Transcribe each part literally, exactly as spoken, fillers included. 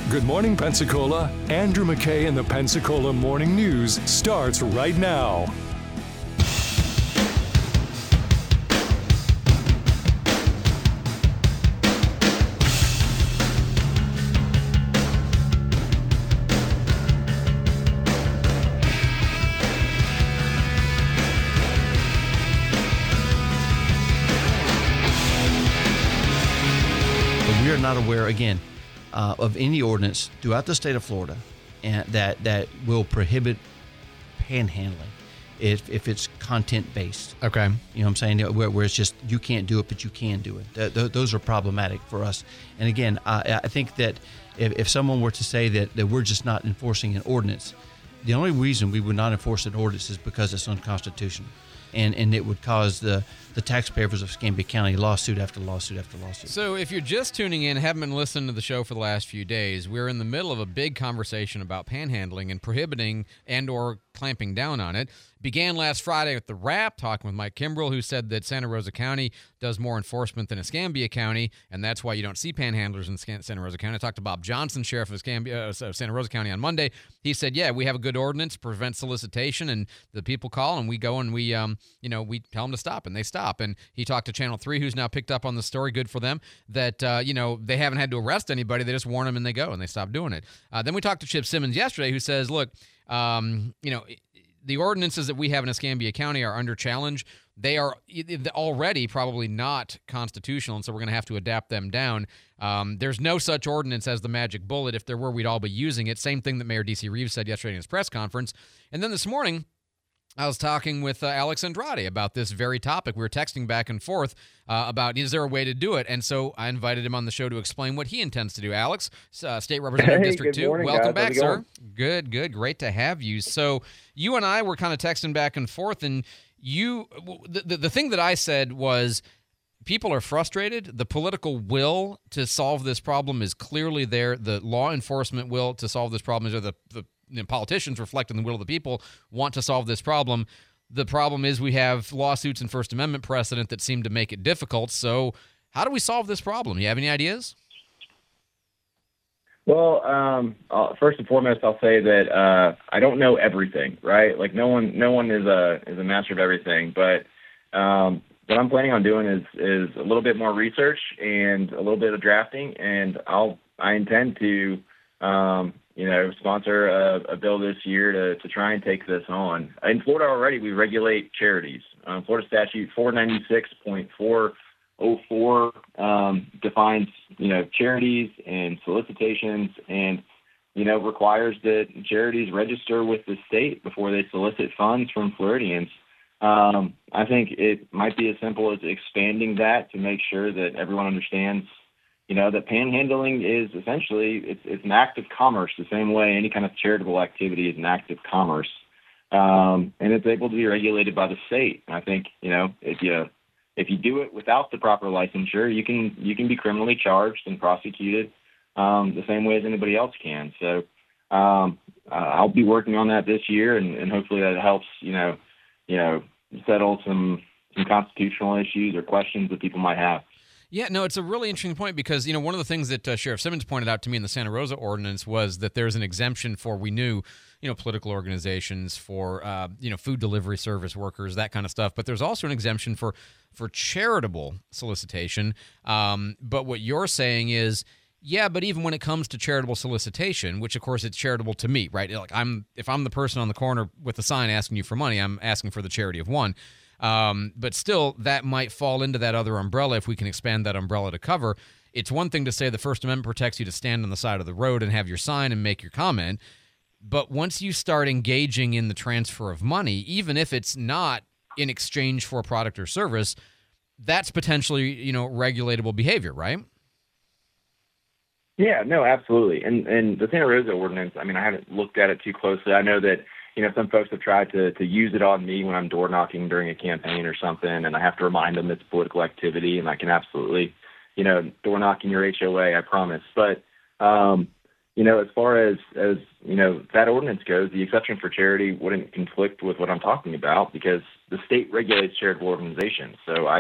Good morning, Pensacola. Andrew McKay in the Pensacola Morning News starts right now. We are not aware, again, uh, of any ordinance throughout the state of Florida and that, that will prohibit panhandling if, if it's content-based. Okay. You know what I'm saying? Where, where it's just, you can't do it, but you can do it. Th- th- those are problematic for us. And again, I, I think that if, if someone were to say that, that we're just not enforcing an ordinance, the only reason we would not enforce an ordinance is because it's unconstitutional. And and it would cause the, the taxpayers of Escambia County lawsuit after lawsuit after lawsuit. So if you're just tuning in, haven't been listening to the show for the last few days, we're in the middle of a big conversation about panhandling and prohibiting and or clamping down on it. Began last Friday with the wrap, talking with Mike Kimbrell, who said that Santa Rosa County does more enforcement than Escambia County, and that's why you don't see panhandlers in Santa Rosa County. I talked to Bob Johnson, sheriff of Escambia, uh, Santa Rosa County, on Monday. He said, yeah, we have a good ordinance, prevent solicitation, and the people call, and we go and we, um, you know, we tell them to stop, and they stop. And he talked to Channel three, who's now picked up on the story, good for them, that, uh, you know, they haven't had to arrest anybody. They just warn them, and they go, and they stop doing it. Uh, then we talked to Chip Simmons yesterday, who says, look, um, you know, the ordinances that we have in Escambia County are under challenge. They are already probably not constitutional, and so we're going to have to adapt them down. Um, there's no such ordinance as the magic bullet. If there were, we'd all be using it. Same thing that Mayor D C Reeves said yesterday in his press conference. And then this morning, I was talking with uh, Alex Andrade about this very topic. We were texting back and forth uh, about, is there a way to do it? And so I invited him on the show to explain what he intends to do. Alex, uh, State Representative hey, District good two, morning, welcome guys. back, sir. Good, good. Great to have you. So you and I were kind of texting back and forth, and you, the, the, the thing that I said was, people are frustrated. The political will to solve this problem is clearly there. The law enforcement will to solve this problem is there. The, the you know, politicians reflecting the will of the people want to solve this problem. The problem is we have lawsuits and First Amendment precedent that seem to make it difficult. So how do we solve this problem? You have any ideas? Well, um, uh, first and foremost, I'll say that uh, I don't know everything, right? Like no one, no one is a is a master of everything. But um, what I'm planning on doing is is a little bit more research and a little bit of drafting, and I'll I intend to um, you know sponsor a, a bill this year to to try and take this on. In Florida already, we regulate charities. Um, Florida Statute four ninety-six point four oh four um, defines, you know, charities and solicitations, and, you know, requires that charities register with the state before they solicit funds from Floridians. Um, I think it might be as simple as expanding that to make sure that everyone understands, you know, that panhandling is essentially, it's, it's an act of commerce, the same way any kind of charitable activity is an act of commerce. Um, and it's able to be regulated by the state. And I think, you know, if you If you do it without the proper licensure, you can you can be criminally charged and prosecuted um, the same way as anybody else can. So um, uh, I'll be working on that this year, and, and hopefully that helps you know you know settle some some constitutional issues or questions that people might have. Yeah, no, it's a really interesting point because, you know, one of the things that uh, Sheriff Simmons pointed out to me in the Santa Rosa ordinance was that there's an exemption for, we knew, you know, political organizations, for, uh, you know, food delivery service workers, that kind of stuff. But there's also an exemption for, for charitable solicitation. Um, but what you're saying is, yeah, but even when it comes to charitable solicitation, which of course it's charitable to me, right? Like I'm, if I'm the person on the corner with the sign asking you for money, I'm asking for the charity of one. Um, but still, that might fall into that other umbrella if we can expand that umbrella to cover. It's one thing to say the First Amendment protects you to stand on the side of the road and have your sign and make your comment. But once you start engaging in the transfer of money, even if it's not in exchange for a product or service, that's potentially, you know, regulatable behavior, right? Yeah, no, absolutely. And and the Santa Rosa ordinance, I mean, I haven't looked at it too closely. I know that, you know, some folks have tried to, to use it on me when I'm door knocking during a campaign or something, and I have to remind them it's political activity, and I can absolutely, you know, door knocking your H O A, I promise. But, um, you know, as far as, as, you know, that ordinance goes, the exception for charity wouldn't conflict with what I'm talking about because the state regulates charitable organizations. So I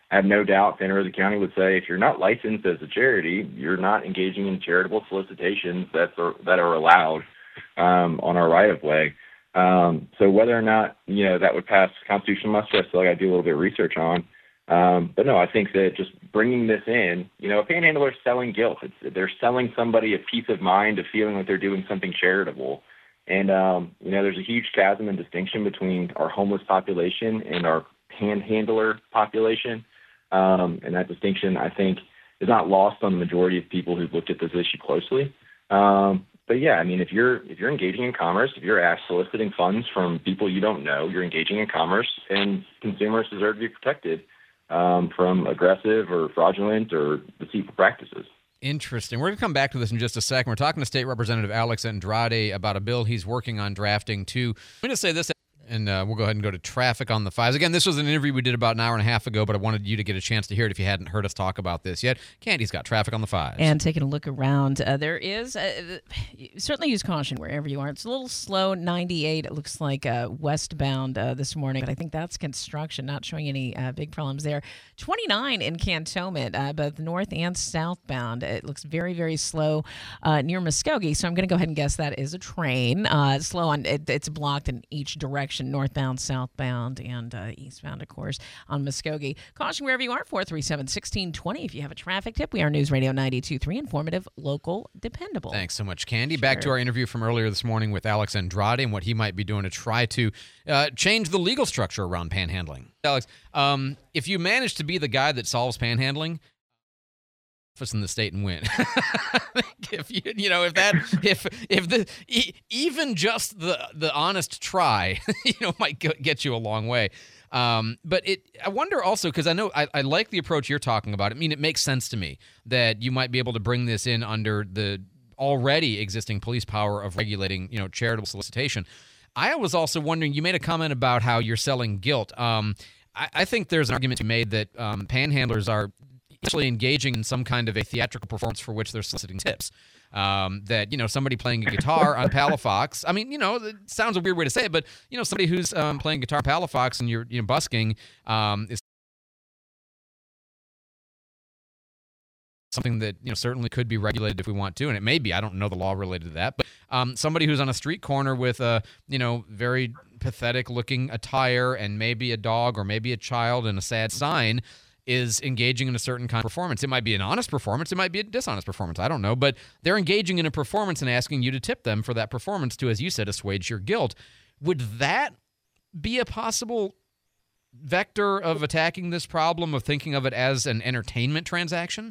I have no doubt Santa Rosa County would say, if you're not licensed as a charity, you're not engaging in charitable solicitations that are, that are allowed um, on our right-of-way. Um, so whether or not, you know, that would pass constitutional muster, I still got to do a little bit of research on. Um, but no, I think that just bringing this in, you know, a panhandler is selling guilt. It's, they're selling somebody a peace of mind of feeling like they're doing something charitable. And, um, you know, there's a huge chasm and distinction between our homeless population and our panhandler population. Um, and that distinction, I think, is not lost on the majority of people who've looked at this issue closely. Um, but yeah, I mean, if you're if you're engaging in commerce, if you're asked soliciting funds from people you don't know, you're engaging in commerce, and consumers deserve to be protected um, from aggressive or fraudulent or deceitful practices. Interesting. We're going to come back to this in just a second. We're talking to State Representative Alex Andrade about a bill he's working on drafting to. Let me just say this, and uh, we'll go ahead and go to traffic on the fives. Again, this was an interview we did about an hour and a half ago, but I wanted you to get a chance to hear it if you hadn't heard us talk about this yet. Candy's got traffic on the fives. And taking a look around, uh, there is, uh, certainly use caution wherever you are. It's a little slow, ninety-eight, it looks like uh, westbound uh, this morning, but I think that's construction, not showing any uh, big problems there. twenty-nine in Cantonment, uh, both north and southbound. It looks very, very slow uh, near Muskogee, so I'm going to go ahead and guess that is a train. Uh, slow on, it, it's blocked in each direction. Northbound, southbound, and uh, eastbound, of course, on Muskogee. Caution wherever you are, four three seven, one six two zero. If you have a traffic tip, we are News Radio ninety-two point three, informative, local, dependable. Thanks so much, Candy. Sure. Back to our interview from earlier this morning with Alex Andrade and what he might be doing to try to uh, change the legal structure around panhandling. Alex, um, if you manage to be the guy that solves panhandling, office in the state and win. if you you know if that if if the e- even just the the honest try you know might get you a long way. Um, but it I wonder also, because I know I, I like the approach you're talking about. I mean, it makes sense to me that you might be able to bring this in under the already existing police power of regulating you know charitable solicitation. I was also wondering, you made a comment about how you're selling guilt. Um, I, I think there's an argument to be made that um, panhandlers are actually engaging in some kind of a theatrical performance for which they're soliciting tips. Um, that, you know, somebody playing a guitar on Palafox, I mean, you know, it sounds a weird way to say it, but, you know, somebody who's um, playing guitar on Palafox and you're, you know, busking um, is something that, you know, certainly could be regulated if we want to, and it may be. I don't know the law related to that, but um, somebody who's on a street corner with a, you know, very pathetic-looking attire and maybe a dog or maybe a child and a sad sign is engaging in a certain kind of performance. It might be an honest performance. It might be a dishonest performance. I don't know. But they're engaging in a performance and asking you to tip them for that performance to, as you said, assuage your guilt. Would that be a possible vector of attacking this problem, of thinking of it as an entertainment transaction?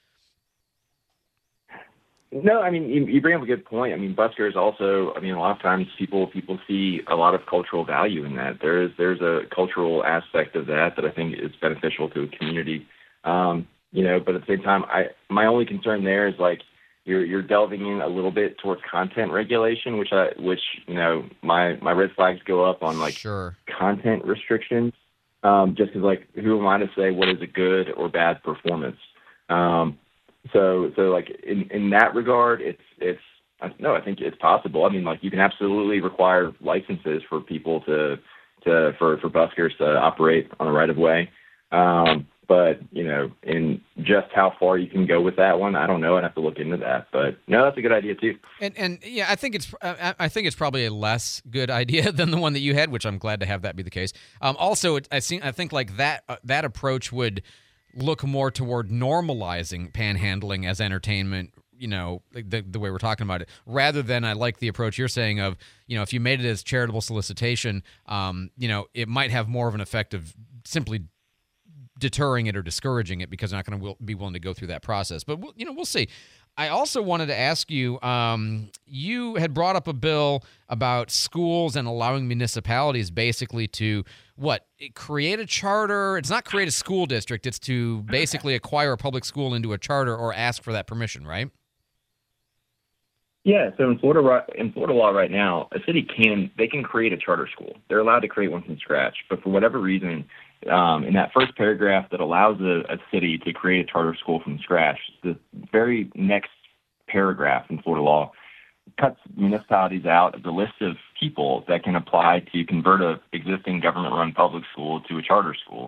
No, I mean, you, you bring up a good point. I mean, buskers also, I mean, a lot of times people people see a lot of cultural value in that. There is there's a cultural aspect of that that I think is beneficial to a community. Um, you know, but at the same time, I my only concern there is like you're you're delving in a little bit towards content regulation, which I which you know my my red flags go up on like sure. content restrictions. Um, just because like who am I to say what is a good or bad performance? Um, So, so like in, in that regard, it's it's no, I think it's possible. I mean, like you can absolutely require licenses for people to to for, for buskers to operate on the right of way. Um, but you know, in just how far you can go with that one, I don't know. I'd have to look into that. But no, that's a good idea too. And and yeah, I think it's I, I think it's probably a less good idea than the one that you had, which I'm glad to have that be the case. Um, also, it, I see I think like that uh, that approach would look more toward normalizing panhandling as entertainment, you know, the, the way we're talking about it, rather than I like the approach you're saying of, you know, if you made it as charitable solicitation, um, you know, it might have more of an effect of simply deterring it or discouraging it because they're not going to be willing to go through that process. But, we'll, you know, we'll see. I also wanted to ask you, um, you had brought up a bill about schools and allowing municipalities basically to, what, create a charter? It's not create a school district. It's to basically acquire a public school into a charter or ask for that permission, right? Yeah, so in Florida, in Florida law right now, a city can, they can create a charter school. They're allowed to create one from scratch. But for whatever reason, um, in that first paragraph that allows a, a city to create a charter school from scratch, the very next paragraph in Florida law cuts municipalities out of the list of people that can apply to convert a existing government-run public school to a charter school.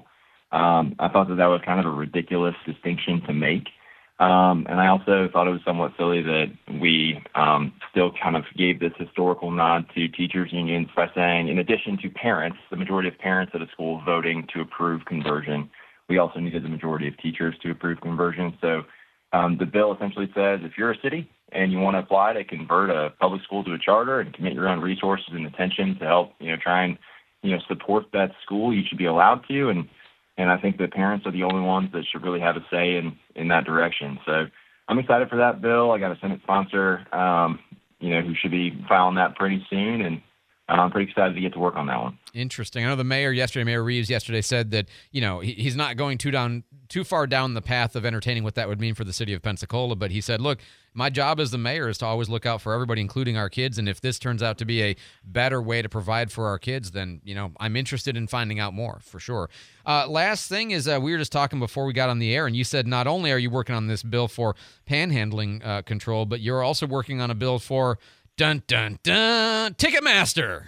Um, I thought that that was kind of a ridiculous distinction to make. Um, and I also thought it was somewhat silly that we um, still kind of gave this historical nod to teachers unions by saying, in addition to parents, the majority of parents at a school voting to approve conversion, we also needed the majority of teachers to approve conversion. So um, the bill essentially says if you're a city and you want to apply to convert a public school to a charter and commit your own resources and attention to help, you know, try and, you know, support that school, you should be allowed to. And And I think that parents are the only ones that should really have a say in, in that direction. So I'm excited for that bill. I got a Senate sponsor, um, you know, who should be filing that pretty soon. And I'm pretty excited to get to work on that one. Interesting. I know the mayor yesterday, Mayor Reeves yesterday said that, you know, he, he's not going too down too far down the path of entertaining what that would mean for the city of Pensacola. But he said, look, my job as the mayor is to always look out for everybody, including our kids. And if this turns out to be a better way to provide for our kids, then, you know, I'm interested in finding out more for sure. Uh, last thing is uh, we were just talking before we got on the air, and you said not only are you working on this bill for panhandling uh, control, but you're also working on a bill for dun dun dun Ticketmaster.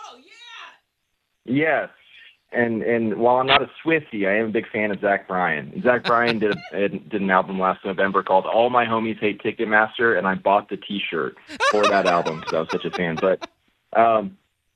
Yes, and and while I'm not a Swiftie, I am a big fan of Zach Bryan. Zach Bryan did a, did an album last November called "All My Homies Hate Ticketmaster," and I bought the T-shirt for that album because I was such a fan. But um,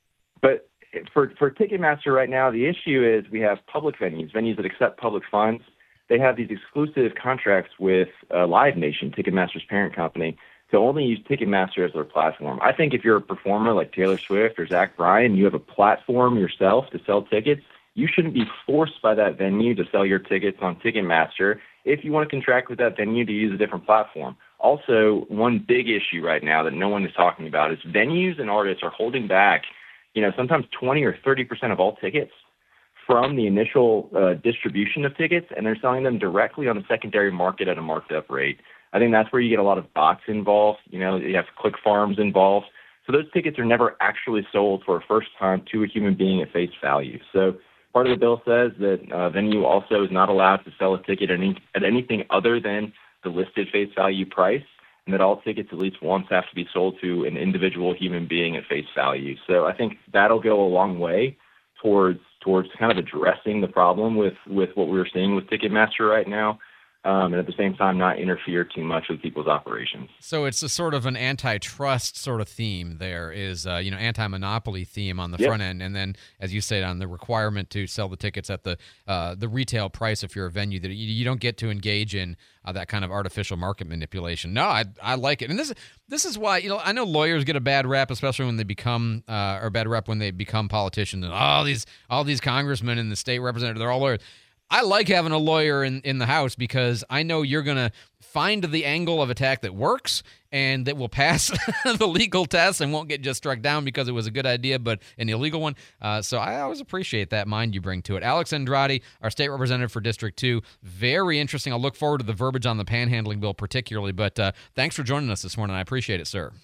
but for for Ticketmaster right now, the issue is we have public venues, venues that accept public funds. They have these exclusive contracts with uh, Live Nation, Ticketmaster's parent company, to only use Ticketmaster as their platform. I think if you're a performer like Taylor Swift or Zach Bryan, you have a platform yourself to sell tickets, you shouldn't be forced by that venue to sell your tickets on Ticketmaster if you want to contract with that venue to use a different platform. Also, one big issue right now that no one is talking about is venues and artists are holding back, you know, sometimes twenty or thirty percent of all tickets from the initial uh, distribution of tickets, and they're selling them directly on the secondary market at a marked up rate. I think that's where you get a lot of bots involved. You know, you have click farms involved. So those tickets are never actually sold for a first time to a human being at face value. So part of the bill says that uh, venue also is not allowed to sell a ticket at, any, at anything other than the listed face value price, and that all tickets at least once have to be sold to an individual human being at face value. So I think that'll go a long way towards towards kind of addressing the problem with, with what we're seeing with Ticketmaster right now. Um, and at the same time, not interfere too much with people's operations. So it's a sort of an antitrust sort of theme there is, uh, you know, anti-monopoly theme on the Yep. front end. And then, as you said, on the requirement to sell the tickets at the uh, the retail price if you're a venue, that you, you don't get to engage in uh, that kind of artificial market manipulation. No, I I like it. And this, this is why, you know, I know lawyers get a bad rap, especially when they become, uh, or bad rep when they become politicians. And all these, all these congressmen and the state representatives, they're all lawyers. I like having a lawyer in, in the house because I know you're going to find the angle of attack that works and that will pass the legal test and won't get just struck down because it was a good idea, but an illegal one. Uh, so I always appreciate that mind you bring to it. Alex Andrade, our state representative for District two. Very interesting. I'll look forward to the verbiage on the panhandling bill particularly, but uh, thanks for joining us this morning. I appreciate it, sir.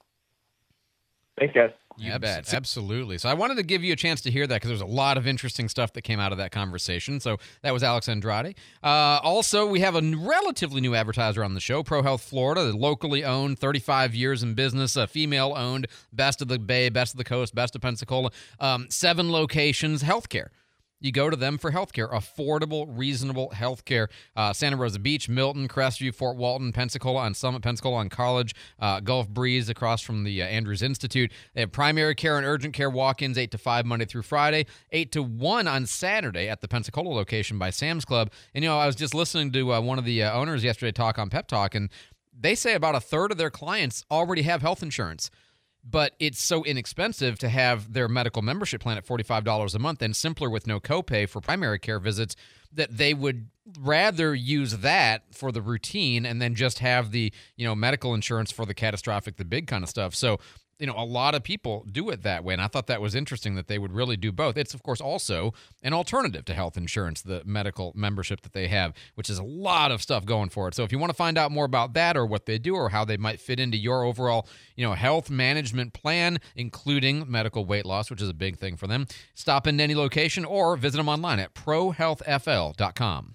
Thanks, guys. You Abs- bet. Absolutely. So I wanted to give you a chance to hear that because there's a lot of interesting stuff that came out of that conversation. So that was Alex Andrade. Uh, also, we have a relatively new advertiser on the show, ProHealth Florida, locally owned, thirty-five years in business, uh, female-owned, best of the Bay, best of the coast, best of Pensacola, um, seven locations, healthcare. You go to them for healthcare, affordable, reasonable healthcare. Uh, Santa Rosa Beach, Milton, Crestview, Fort Walton, Pensacola on Summit, Pensacola on College, uh, Gulf Breeze across from the uh, Andrews Institute. They have primary care and urgent care walk-ins eight to five Monday through Friday, eight to one on Saturday at the Pensacola location by Sam's Club. And, you know, I was just listening to uh, one of the uh, owners yesterday talk on Pep Talk, and they say about a third of their clients already have health insurance. But it's so inexpensive to have their medical membership plan at forty-five dollars a month and simpler with no copay for primary care visits that they would rather use that for the routine and then just have the, you know, medical insurance for the catastrophic, the big kind of stuff. So, you know, a lot of people do it that way, and I thought that was interesting that they would really do both. It's, of course, also an alternative to health insurance, the medical membership that they have, which is a lot of stuff going for it. So if you want to find out more about that or what they do or how they might fit into your overall, you know, health management plan, including medical weight loss, which is a big thing for them, stop in any location or visit them online at pro health f l dot com.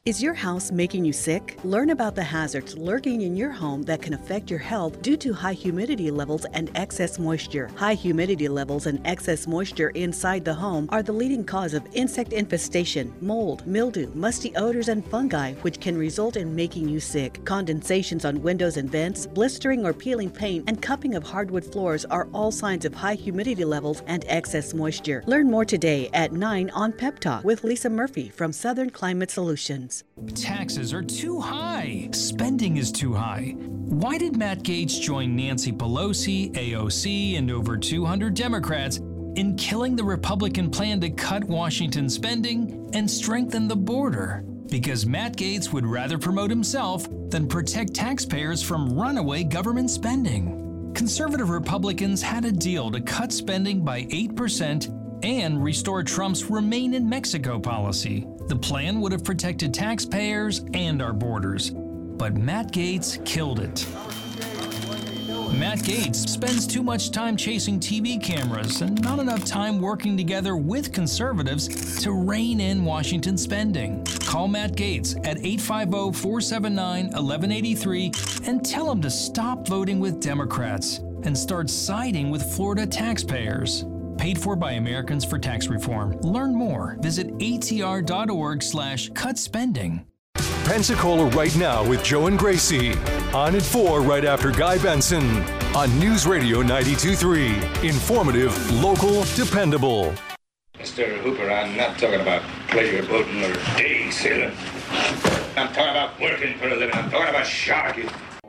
Is your house making you sick? Learn about the hazards lurking in your home that can affect your health due to high humidity levels and excess moisture. High humidity levels and excess moisture inside the home are the leading cause of insect infestation, mold, mildew, musty odors, and fungi, which can result in making you sick. Condensations on windows and vents, blistering or peeling paint, and cupping of hardwood floors are all signs of high humidity levels and excess moisture. Learn more today at nine on Pep Talk with Lisa Murphy from Southern Climate Solutions. Taxes are too high. Spending is too high. Why did Matt Gaetz join Nancy Pelosi, A O C, and over two hundred Democrats in killing the Republican plan to cut Washington spending and strengthen the border? Because Matt Gaetz would rather promote himself than protect taxpayers from runaway government spending. Conservative Republicans had a deal to cut spending by eight percent and restore Trump's Remain in Mexico policy. The plan would have protected taxpayers and our borders. But Matt Gaetz killed it. Matt Gaetz spends too much time chasing T V cameras and not enough time working together with conservatives to rein in Washington spending. Call Matt Gaetz at eight five zero, four seven nine, one one eight three and tell him to stop voting with Democrats and start siding with Florida taxpayers. Paid for by Americans for Tax Reform. Learn more. Visit atr.org slash cut spending. Pensacola right now with Joe and Gracie. On at four right after Guy Benson. On News Radio ninety-two point three. Informative, local, dependable. Mister Hooper, I'm not talking about pleasure boating or day sailing. I'm talking about working for a living. I'm talking about sharking.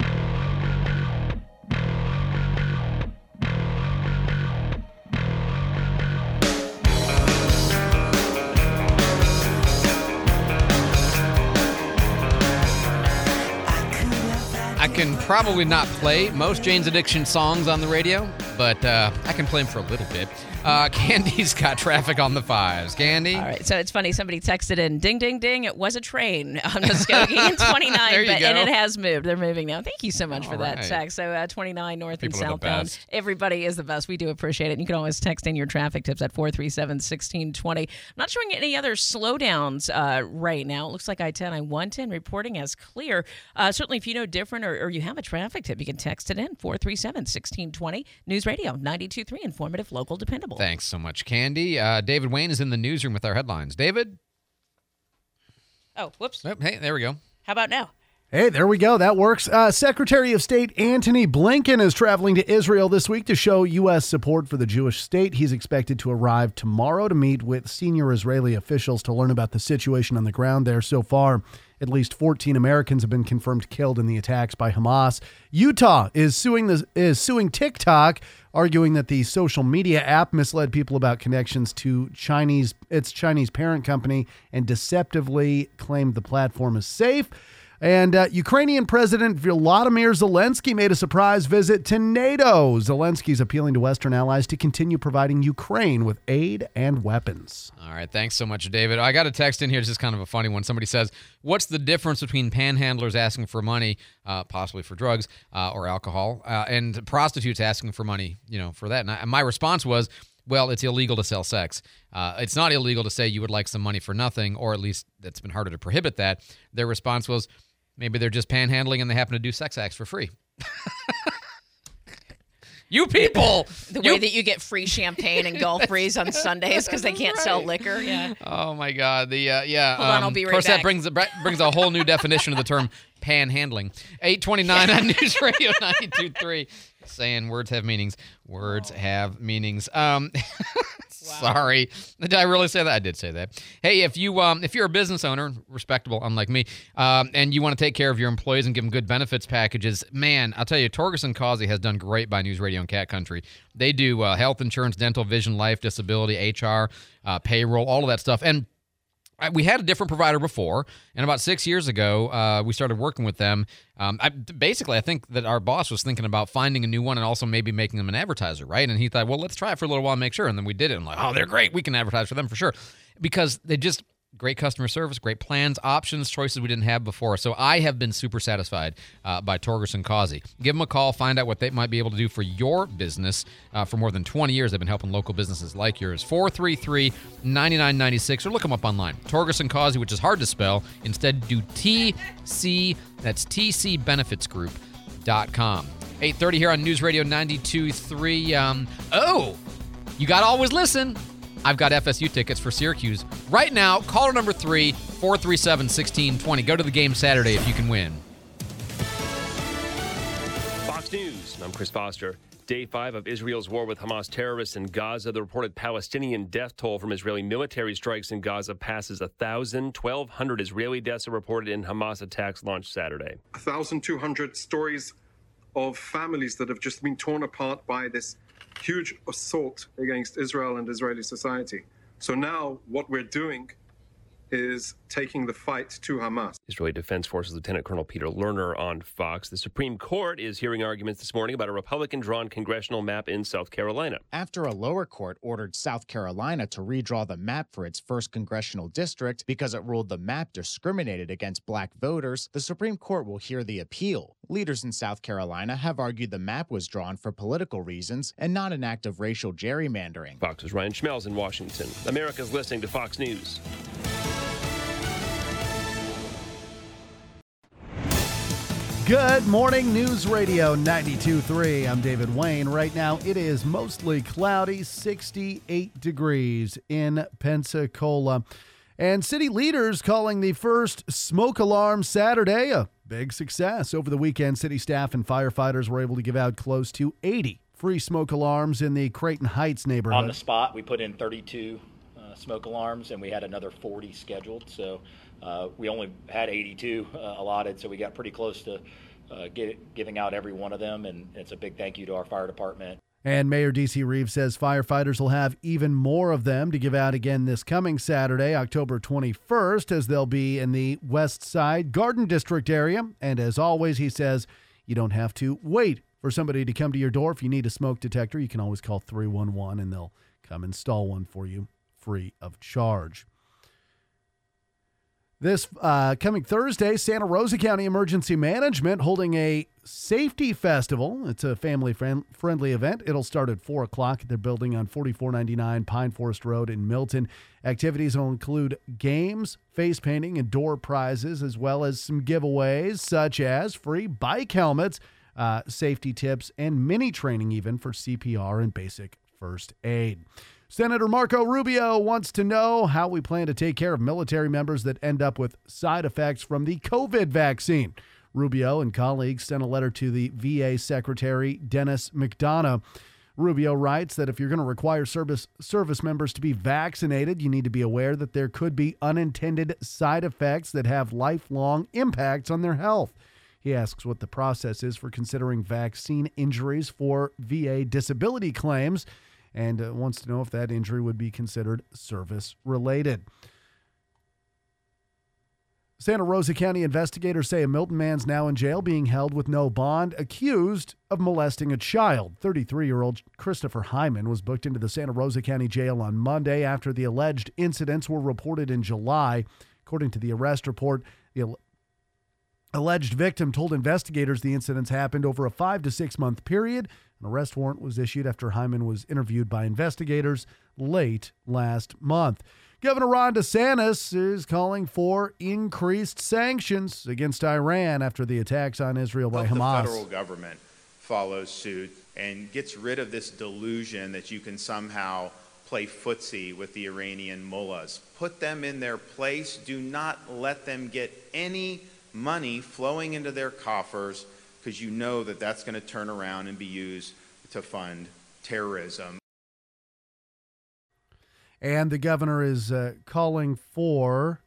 I can probably not play most Jane's Addiction songs on the radio, but uh, I can play them for a little bit. Uh, Candy's got traffic on the fives. Candy? All right, so it's funny. Somebody texted in, ding, ding, ding, it was a train on Muskogee and twenty-nine, There you but, go. and it has moved. They're moving now. Thank you so much All for that right. text. So uh, twenty-nine north People are and the southbound. best. Everybody is the best. We do appreciate it. And you can always text in your traffic tips at four three seven, one six two zero. I'm not showing any other slowdowns uh, right now. It looks like I ten, I one ten reporting as clear. Uh, certainly, if you know different or, or you have a traffic tip, you can text it in, four three seven, one six two zero. News Radio ninety-two point three, informative, local, dependable. Thanks so much, Candy. Uh, David Wayne is in the newsroom with our headlines. David? Oh, whoops. Oh, hey, there we go. How about now? Hey, there we go. That works. Uh, Secretary of State Antony Blinken is traveling to Israel this week to show U S support for the Jewish state. He's expected to arrive tomorrow to meet with senior Israeli officials to learn about the situation on the ground there. So far, at least fourteen Americans have been confirmed killed in the attacks by Hamas. Utah is suing the is suing TikTok, arguing that the social media app misled people about connections to Chinese its Chinese parent company and deceptively claimed the platform is safe. And uh, Ukrainian President Volodymyr Zelensky made a surprise visit to NATO. Zelensky's appealing to Western allies to continue providing Ukraine with aid and weapons. All right, thanks so much, David. I got a text in here, it's just kind of a funny one. Somebody says, what's the difference between panhandlers asking for money, uh, possibly for drugs uh, or alcohol, uh, and prostitutes asking for money, you know, for that? And, I, and my response was, well, it's illegal to sell sex. Uh, it's not illegal to say you would like some money for nothing, or at least it's been harder to prohibit that. Their response was, maybe they're just panhandling and they happen to do sex acts for free. You people! The you... way that you get free champagne and Gulf Breeze on Sundays because they can't right. sell liquor. Yeah. Oh, my God. The uh, yeah. Hold on, um, I'll be right Of course, back. that brings, a- brings a whole new definition of the term panhandling. eight twenty-nine on News Radio ninety-two point three. Saying words have meanings. Words oh. have meanings. Um, wow. Sorry. Did I really say that? I did say that. Hey, if, you, um, if you're a business owner, respectable, unlike me, um, and you want to take care of your employees and give them good benefits packages, man, I'll tell you, Torgerson Causey has done great by News Radio and Cat Country. They do uh, health insurance, dental, vision, life, disability, H R, uh, payroll, all of that stuff. And we had a different provider before, and about six years ago, uh, we started working with them. Um, I, basically, I think that our boss was thinking about finding a new one and also maybe making them an advertiser, right? And he thought, well, let's try it for a little while and make sure. And then we did it. And I'm like, oh, they're great. We can advertise for them for sure. Because they just Great customer service, great plans, options, choices we didn't have before. So I have been super satisfied uh, by Torgerson Causey. Give them a call, find out what they might be able to do for your business. Uh, for more than twenty years, they've been helping local businesses like yours. four three three, nine nine nine six, or look them up online. Torgerson Causey, which is hard to spell. Instead, do T C, that's T C Benefits Group dot com. eight thirty here on News Radio ninety-two point three. Um, oh, you got to always listen. I've got F S U tickets for Syracuse. Right now, caller number three, four three seven, one six two zero. Go to the game Saturday if you can win. Fox News, I'm Chris Foster. Day five of Israel's war with Hamas terrorists in Gaza. The reported Palestinian death toll from Israeli military strikes in Gaza passes one thousand. twelve hundred Israeli deaths are reported in Hamas attacks launched Saturday. one thousand two hundred stories of families that have just been torn apart by this huge assault against Israel and Israeli society. So now what we're doing is taking the fight to Hamas. Israeli Defense Forces Lieutenant Colonel Peter Lerner on Fox. The Supreme Court is hearing arguments this morning about a Republican-drawn congressional map in South Carolina. After a lower court ordered South Carolina to redraw the map for its first congressional district because it ruled the map discriminated against black voters, the Supreme Court will hear the appeal. Leaders in South Carolina have argued the map was drawn for political reasons and not an act of racial gerrymandering. Fox's Ryan Schmelz in Washington. America's listening to Fox News. Good morning, News Radio ninety-two point three. I'm David Wayne. Right now, it is mostly cloudy, sixty-eight degrees in Pensacola. And city leaders calling the first smoke alarm Saturday a big success. Over the weekend, city staff and firefighters were able to give out close to eighty free smoke alarms in the Creighton Heights neighborhood. On the spot, we put in thirty-two uh, smoke alarms, and we had another forty scheduled. So uh, we only had eighty-two uh, allotted, so we got pretty close to uh, get, giving out every one of them, and it's a big thank you to our fire department. And Mayor D C. Reeves says firefighters will have even more of them to give out again this coming Saturday, October twenty-first, as they'll be in the West Side Garden District area. And as always, he says you don't have to wait for somebody to come to your door. If you need a smoke detector, you can always call three one one and they'll come install one for you free of charge. This uh, coming Thursday, Santa Rosa County Emergency Management holding a safety festival. It's a family-friendly event. It'll start at four o'clock at their building on forty-four ninety-nine Pine Forest Road in Milton. Activities will include games, face painting, and door prizes, as well as some giveaways such as free bike helmets, uh, safety tips, and mini training even for C P R and basic first aid. Senator Marco Rubio wants to know how we plan to take care of military members that end up with side effects from the COVID vaccine. Rubio and colleagues sent a letter to the V A Secretary Dennis McDonough. Rubio writes that if you're going to require service service members to be vaccinated, you need to be aware that there could be unintended side effects that have lifelong impacts on their health. He asks what the process is for considering vaccine injuries for V A disability claims, and uh, wants to know if that injury would be considered service-related. Santa Rosa County investigators say a Milton man's now in jail being held with no bond, accused of molesting a child. thirty-three-year-old Christopher Hyman was booked into the Santa Rosa County Jail on Monday after the alleged incidents were reported in July. According to the arrest report, the al- alleged victim told investigators the incidents happened over a five to six month period. An arrest warrant was issued after Hyman was interviewed by investigators late last month. Governor Ron DeSantis is calling for increased sanctions against Iran after the attacks on Israel by Hamas. The federal government follows suit and gets rid of this delusion that you can somehow play footsie with the Iranian mullahs. Put them in their place. Do not let them get any money flowing into their coffers, because you know that that's going to turn around and be used to fund terrorism. And the governor is uh, calling for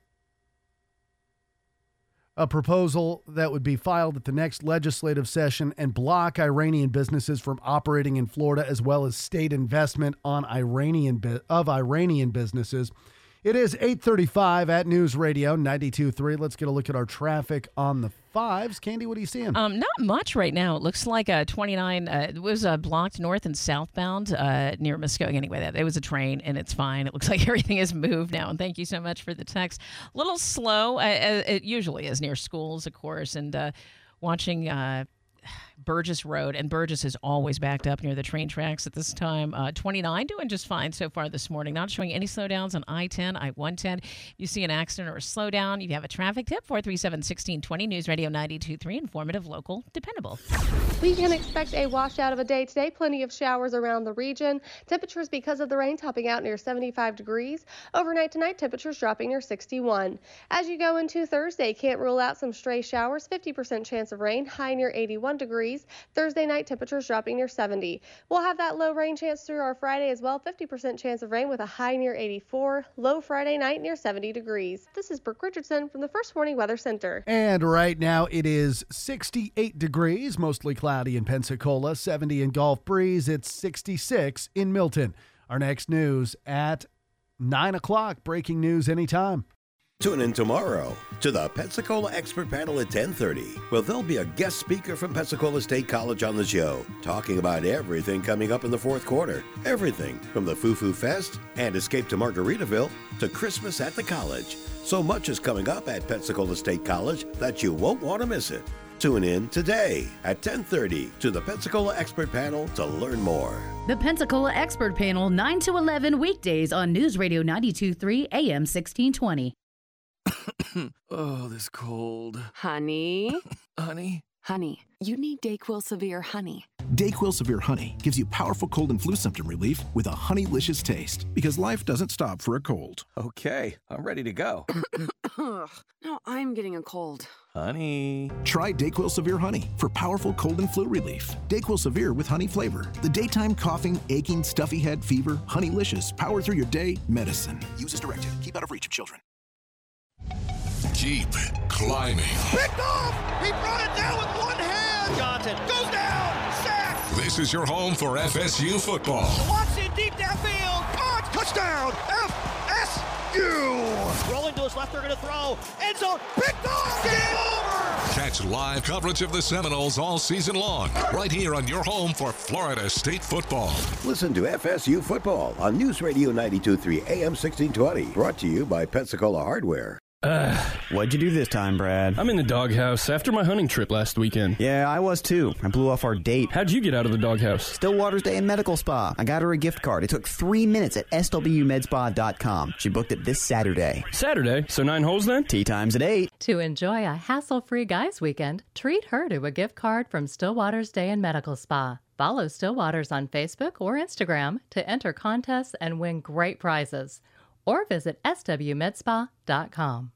a proposal that would be filed at the next legislative session and block Iranian businesses from operating in Florida, as well as state investment on Iranian bu- of Iranian businesses. It is eight thirty-five at News Radio ninety-two point three. Let's get a look at our traffic on the fives. Candy, what are you seeing? Um, not much right now. It looks like a twenty-nine. Uh, it was uh, blocked north and southbound uh, near Muskogee. Anyway, that it was a train, and it's fine. It looks like everything is moved now. And thank you so much for the text. A little slow. Uh, it usually is near schools, of course, and uh, watching. Uh, Burgess Road, and Burgess is always backed up near the train tracks at this time. Uh, twenty-nine doing just fine so far this morning. Not showing any slowdowns on I ten, I one ten. If you see an accident or a slowdown, you have a traffic tip, four three seven, one six two zero, News Radio ninety-two point three, informative, local, dependable. We can expect a washout of a day today. Plenty of showers around the region. Temperatures, because of the rain, topping out near seventy-five degrees. Overnight tonight, temperatures dropping near sixty-one. As you go into Thursday, can't rule out some stray showers. fifty percent chance of rain, high near eighty-one degrees. Thursday night, temperatures dropping near seventy. We'll have that low rain chance through our Friday as well. fifty percent chance of rain with a high near eighty-four. Low Friday night near seventy degrees. This is Brooke Richardson from the First Warning Weather Center. And right now it is sixty-eight degrees, mostly cloudy in Pensacola, seventy in Gulf Breeze. It's sixty-six in Milton. Our next news at nine o'clock. Breaking news anytime. Tune in tomorrow to the Pensacola Expert Panel at ten thirty, where there'll be a guest speaker from Pensacola State College on the show, talking about everything coming up in the fourth quarter. Everything from the Foo-Foo Fest and Escape to Margaritaville to Christmas at the college. So much is coming up at Pensacola State College that you won't want to miss it. Tune in today at ten thirty to the Pensacola Expert Panel to learn more. The Pensacola Expert Panel, nine to eleven weekdays on News Radio ninety-two point three A M sixteen twenty. Oh, this cold. Honey? Honey? Honey, you need DayQuil Severe Honey. DayQuil Severe Honey gives you powerful cold and flu symptom relief with a honeylicious taste, because life doesn't stop for a cold. Okay, I'm ready to go. Now I'm getting a cold. Honey. Try DayQuil Severe Honey for powerful cold and flu relief. DayQuil Severe with honey flavor. The daytime coughing, aching, stuffy head, fever, honeylicious, power through your day medicine. Use as directed. Keep out of reach of children. Keep climbing. Picked off! He brought it down with one hand! Johnson goes down! Sack! This is your home for F S U football. Watson deep downfield! Caught! Touchdown! F S U! Rolling to his left, they're going to throw. End zone! Picked off! Game over! Catch live coverage of the Seminoles all season long, right here on your home for Florida State football. Listen to F S U football on News Radio ninety-two point three A M sixteen twenty. Brought to you by Pensacola Hardware. Uh, what'd you do this time, Brad? I'm in the doghouse after my hunting trip last weekend. Yeah, I was too. I blew off our date. How'd you get out of the doghouse? Stillwater's Day in Medical Spa. I got her a gift card. It took three minutes at S W med spa dot com. She booked it this Saturday. Saturday? So nine holes then? Tea time's at eight. To enjoy a hassle-free guys weekend, treat her to a gift card from Stillwater's Day in Medical Spa. Follow Stillwater's on Facebook or Instagram to enter contests and win great prizes. Or visit S W med spa dot com.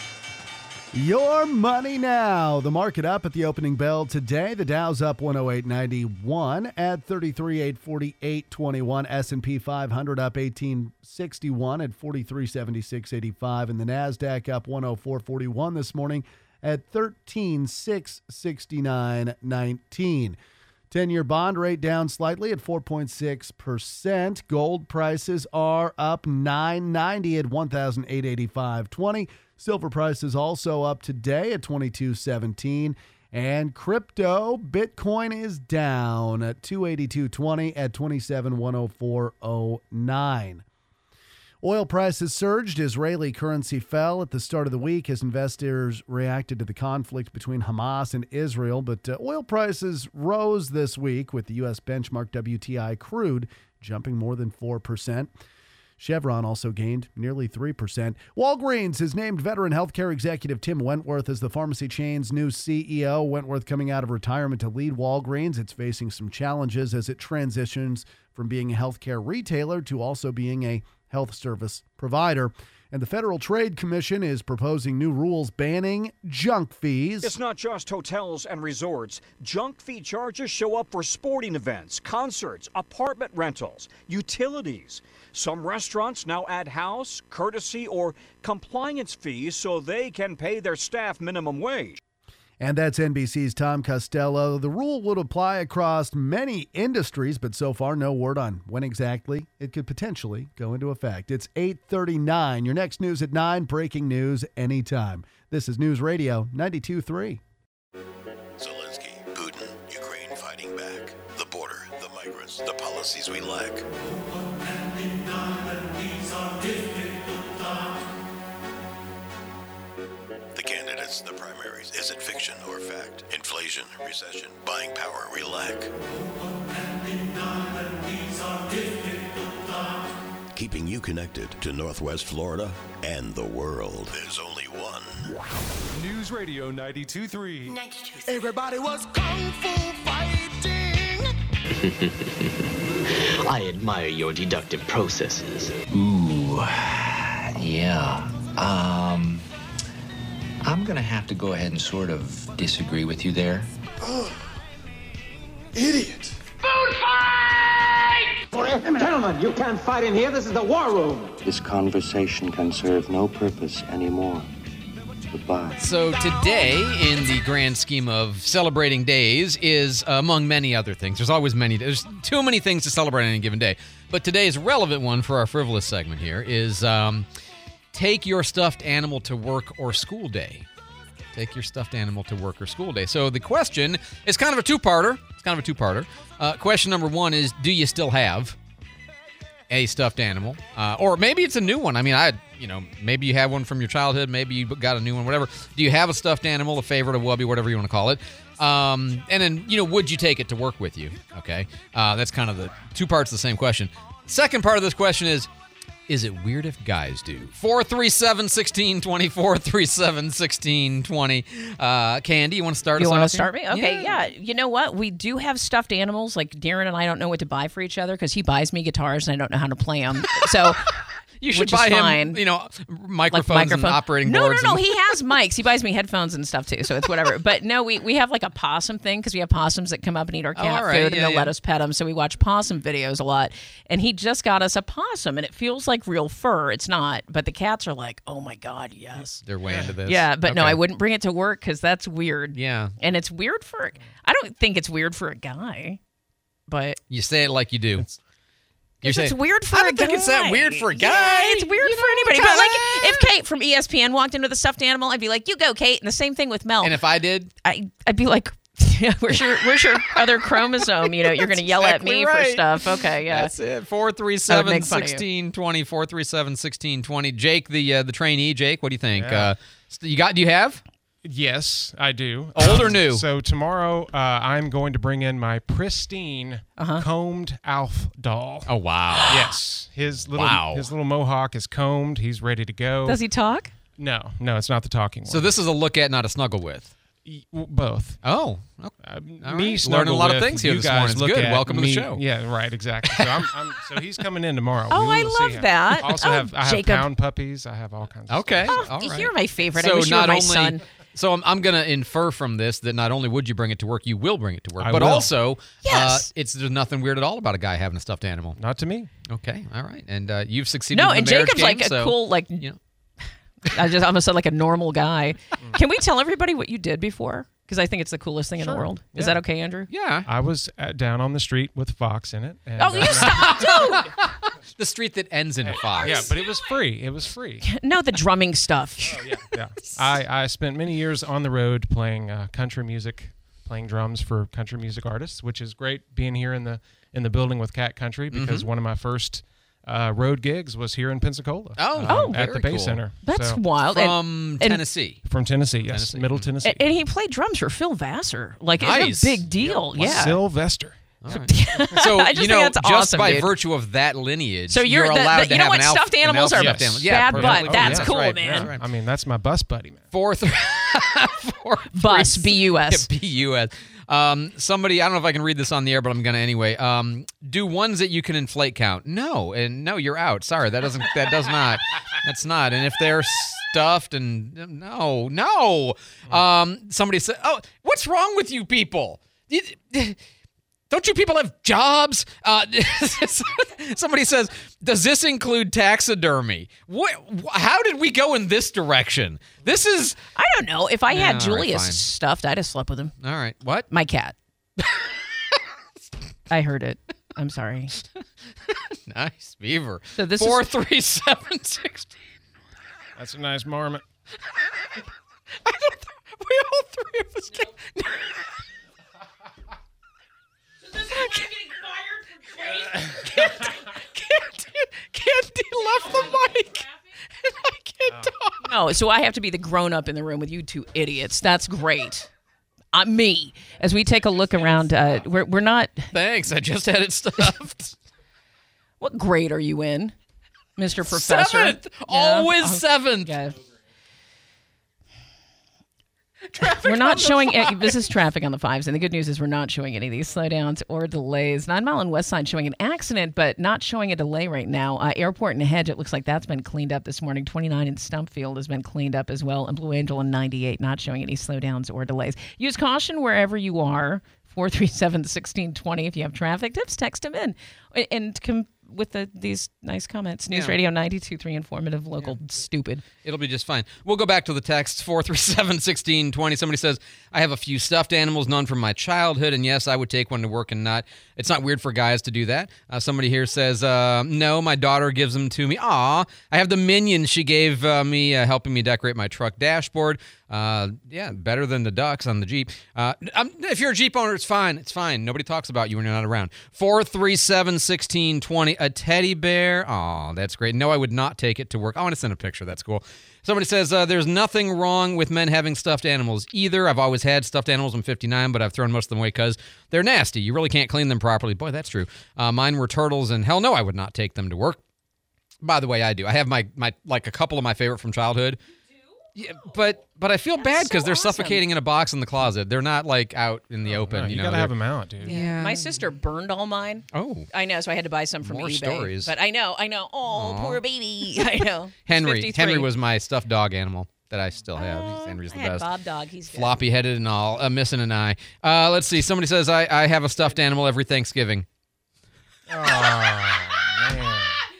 Your money now. The market up at the opening bell today. The Dow's up one oh eight ninety-one at thirty-three eight forty-eight twenty-one. S and P five hundred up eighteen sixty-one at forty-three seventy-six eighty-five. And the NASDAQ up one oh four forty-one this morning at thirteen six sixty-nine nineteen. ten-year bond rate down slightly at four point six percent. Gold prices are up nine ninety at one thousand eight hundred eighty-five twenty. Silver prices also up today at twenty-two seventeen. And crypto, Bitcoin is down at two eighty-two twenty at twenty-seven one oh four oh nine. Oil prices surged. Israeli currency fell at the start of the week as investors reacted to the conflict between Hamas and Israel. But uh, oil prices rose this week with the U S benchmark W T I crude jumping more than four percent. Chevron also gained nearly three percent. Walgreens has named veteran healthcare executive Tim Wentworth as the pharmacy chain's new C E O. Wentworth coming out of retirement to lead Walgreens. It's facing some challenges as it transitions from being a healthcare retailer to also being a health service provider. And the Federal Trade Commission is proposing new rules banning junk fees. It's not just hotels and resorts. Junk fee charges show up for sporting events, concerts, apartment rentals, utilities. Some restaurants now add house, courtesy, or compliance fees so they can pay their staff minimum wage. And that's N B C's Tom Costello. The rule would apply across many industries, but so far no word on when exactly it could potentially go into effect. It's eight thirty-nine. Your next news at nine, breaking news anytime. This is News Radio ninety-two point three. Zelensky, Putin, Ukraine fighting back. The border, the migrants, the policies we lack. The candidates, the primaries. Is it fiction or fact? Inflation, recession, buying power we lack. Keeping you connected to Northwest Florida and the world. There's only one. News Radio ninety-two point three. Everybody was kung fu fighting. I admire your deductive processes. Ooh, yeah. Um, I'm gonna have to go ahead and sort of disagree with you there. Oh, idiot. Food fight! Gentlemen, you can't fight in here. This is the war room. This conversation can serve no purpose anymore. Goodbye. So today, in the grand scheme of celebrating days, is uh, among many other things. There's always many. There's too many things to celebrate on any given day. But today's relevant one for our frivolous segment here is um, take your stuffed animal to work or school day. Take your stuffed animal to work or school day. So the question is kind of a two-parter. It's kind of a two-parter. Uh, question number one is, do you still have a stuffed animal? Uh, or maybe it's a new one. I mean, I, you know, maybe you have one from your childhood. Maybe you got a new one, whatever. Do you have a stuffed animal, a favorite, a wubby, whatever you want to call it? Um, and then, you know, would you take it to work with you? Okay. Uh, that's kind of the two parts of the same question. Second part of this question is, is it weird if guys do? four three seven, one six two zero, four three seven, one six two zero. Uh, Candy, you want to start You us want off to start here? me? Okay, yeah. You know what? We do have stuffed animals. Like Darren and I don't know what to buy for each other because he buys me guitars and I don't know how to play them. So You should which buy is him, fine. you know, microphones Like microphone- and operating no, boards. No, no, and- He has mics. He buys me headphones and stuff too, so it's whatever. But no, we, we have like a possum thing because we have possums that come up and eat our Oh, cat all right. food and Yeah, they'll yeah. let us pet them. So we watch possum videos a lot. And he just got us a possum and it feels like real fur. It's not. But the cats are like, oh my God, yes. They're way into this. Yeah, but no, Okay. I wouldn't bring it to work because that's weird. Yeah. And it's weird for, I don't think it's weird for a guy, but. You say it like you do. You're It's saying, weird for I a don't think guy. it's that weird for a guy. Yeah, it's weird You for know, anybody. kinda- But like, if Kate from E S P N walked into the stuffed animal, I'd be like, "You go, Kate." And the same thing with Mel. And if I did, I, I'd be like, yeah, "Where's your, where's your other chromosome? You know, you're going to yell at exactly me right. for stuff." Okay, yeah. That's it. four three I would seven, make fun of one you. six two zero, four three seven, one six two zero. Jake, the uh, the trainee. Jake, what do you think? Yeah. Uh, st- you got? Do you have? Yes, I do. Old or Um, new? So tomorrow, uh, I'm going to bring in my pristine Uh-huh. combed Alf doll. Oh wow! Yes, his little Wow. his little mohawk is combed. He's ready to go. Does he talk? No, no, it's not the talking one. So this is a look at, not a snuggle with. Y- w- both. Oh, Uh, All me right. Learning snuggle a lot of with, things here you this guys morning. It's look good. at Welcome to the me- show. Yeah, right, exactly. So I'm, I'm so he's coming in tomorrow. Oh, We I will see love him. that. I also Oh, have I have Jacob. pound puppies. I have all kinds of Okay. Oh, all right. you're my favorite. So I wish you were not my only, son. So I'm, I'm going to infer from this that not only would you bring it to work, you will bring it to work. I but will. also, uh, Yes. it's there's nothing weird at all about a guy having a stuffed animal. Not to me. Okay. All right. And uh, you've succeeded. No, in and the marriage Jacob's game, like a so, cool, like, you know. I just almost said like a normal guy. Can we tell everybody what you did before? Because I think it's the coolest thing in the Sure. world. Is Yeah. that okay, Andrew? Yeah. I was uh, down on the street with Fox in it. And, Oh, you uh, stop, dude! The street that ends in a fox. Yeah, but it was free. It was free. No, the drumming stuff. Oh, yeah, yeah. I, I spent many years on the road playing uh, country music, playing drums for country music artists, which is great being here in the in the building with Cat Country because Mhm. one of my first uh, road gigs was here in Pensacola. Oh, um, oh, at the very Bay cool. Center. That's So- wild. And- From and- Tennessee. From Tennessee, yes, Tennessee. Middle Tennessee. And, and he played drums for Phil Vassar. Like, Nice. it's a big deal. Yeah. Sylvester. All right. So, I just you think know, that's just awesome, by dude. virtue of that lineage, So you're, the- allowed the- to you know have what? an Alf, Stuffed an animals Alf are stuffed animal. Yeah, bad perfect. butt. Oh, That's yeah. cool, right. man. That's right. I mean, that's my bus buddy, man. Fourth, four, Bus, B U S. B U S. Um, somebody, I don't know if I can read this on the air, but I'm going to anyway. Um, do ones that you can inflate count? No, and no, you're out. Sorry, that doesn't. That does not. That's not. And if they're stuffed and no, no. Um, somebody said, "Oh, what's wrong with you people? You, Don't you people have jobs? Uh, somebody says, does this include taxidermy? What? How did we go in this direction? This is... I don't know. If I Yeah, had all Julius right, fine. stuffed, I'd have slept with him. All right. What? My cat. I heard it. I'm sorry. Nice. Beaver. So this Four, is- three, seven, sixteen. That's a nice marmot. I don't th- we all three of us can Candy, Candy left the mic, and I can't talk. No, so I have to be the grown-up in the room with you two idiots. That's great. Uh, me. As we take a look around, uh, we're, we're not... Thanks, I just had it stuffed. What grade are you in, Mister Professor? Seventh! Always seventh! Yeah. We're not showing any, this is traffic on the fives, and the good news is we're not showing any of these slowdowns or delays. Nine Mile and West Side showing an accident, but not showing a delay right now. Uh, Airport and Hedge, it looks like that's been cleaned up this morning. twenty-nine in Stumpfield has been cleaned up as well, and Blue Angel and ninety-eight not showing any slowdowns or delays. Use caution wherever you are. four three seven, one six two zero if you have traffic tips, text them in. And come with the, these nice comments. News Yeah. Radio ninety-two point three, informative, local, stupid. It'll be just fine. We'll go back to the text, four three seven, one six two zero. Somebody says, I have a few stuffed animals, none from my childhood, and yes, I would take one to work and not. It's not weird for guys to do that. Uh, somebody here says, uh, no, my daughter gives them to me. Aw, I have the minions she gave uh, me, uh, helping me decorate my truck dashboard. Uh, yeah, better than the ducks on the Jeep. Uh, um, if you're a Jeep owner, it's fine. It's fine. Nobody talks about you when you're not around. four three seven, one six two zero. A teddy bear. Aw, that's great. No, I would not take it to work. I want to send a picture. That's cool. Somebody says, uh, there's nothing wrong with men having stuffed animals either. I've always had stuffed animals. I'm fifty-nine, but I've thrown most of them away because they're nasty. You really can't clean them properly. Boy, that's true. Uh, mine were turtles, and hell no, I would not take them to work. By the way, I do. I have my, my like a couple of my favorite from childhood. Yeah, but but I feel bad because so they're awesome. suffocating in a box in the closet. They're not like out in the open. No, you you know, gotta they're- have them out, dude. Yeah. My sister burned all mine. Oh. I know, so I had to buy some from More eBay. stories. But I know, I know. Oh, Aw. poor baby. I know. He's Henry. fifty-three. Henry was my stuffed dog animal that I still have. He's Henry's I the had best. Bob Dog. He's good. Floppy headed and all, uh, missing an eye. Uh, let's see. Somebody says I, I have a stuffed animal every Thanksgiving. Oh, man.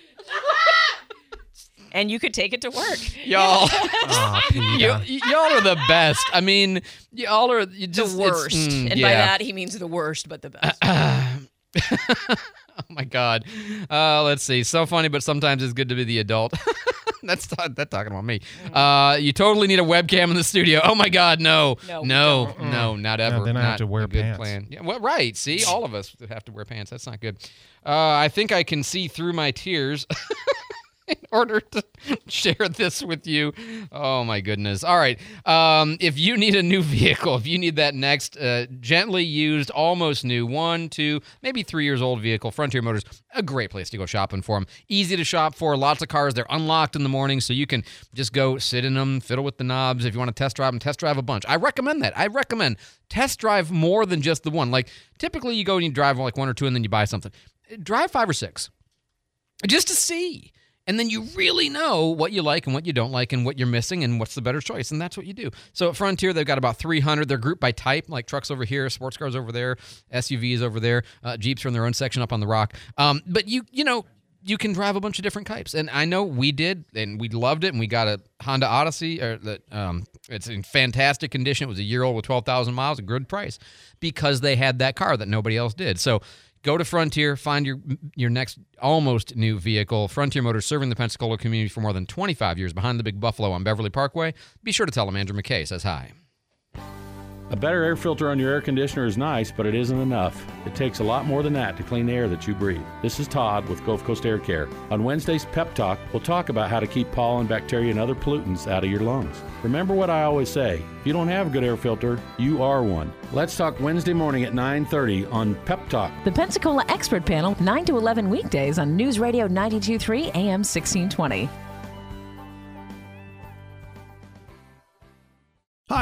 And you could take it to work. Y'all, Aw, you, Peter. y'all are the best. I mean, y'all are you just The it's- worst. mm, and yeah. by that, he means the worst, but the best. Oh my God. Uh, let's see. So funny, but sometimes it's good to be the adult. That's not, that's talking about me. Uh, you totally need a webcam in the studio. Oh my God, no, No, no, we no, not ever. No, then I not have to wear a good pants. plan. Yeah, well, right. See, all of us have to wear pants. That's not good. Uh, I think I can see through my tears. In order to share this with you. Oh, my goodness. All right. Um, if you need a new vehicle, if you need that next uh, gently used, almost new, one, two, maybe three years old vehicle, Frontier Motors, a great place to go shopping for them. Easy to shop for. Lots of cars. They're unlocked in the morning, so you can just go sit in them, fiddle with the knobs. If you want to test drive them, test drive a bunch. I recommend that. I recommend test drive more than just the one. Like, typically you go and you drive like one or two and then you buy something. Drive five or six just to see. And then you really know what you like and what you don't like and what you're missing and what's the better choice. And that's what you do. So at Frontier, they've got about three hundred. They're grouped by type, like trucks over here, sports cars over there, S U Vs over there, uh, Jeeps are in their own section up on the rock. Um, but you, you know, you can drive a bunch of different types. And I know we did, and we loved it. And we got a Honda Odyssey. Or that um, it's in fantastic condition. It was a year old with twelve thousand miles, a good price, because they had that car that nobody else did. So go to Frontier, find your your next almost new vehicle. Frontier Motors, serving the Pensacola community for more than twenty-five years, behind the Big Buffalo on Beverly Parkway. Be sure to tell them Andrew McKay says hi. A better air filter on your air conditioner is nice, but it isn't enough. It takes a lot more than that to clean the air that you breathe. This is Todd with Gulf Coast Air Care. On Wednesday's Pep Talk, we'll talk about how to keep pollen, bacteria, and other pollutants out of your lungs. Remember what I always say, if you don't have a good air filter, you are one. Let's talk Wednesday morning at nine thirty on Pep Talk. The Pensacola Expert Panel, nine to eleven weekdays on News Radio ninety-two point three, A M sixteen twenty. Hi,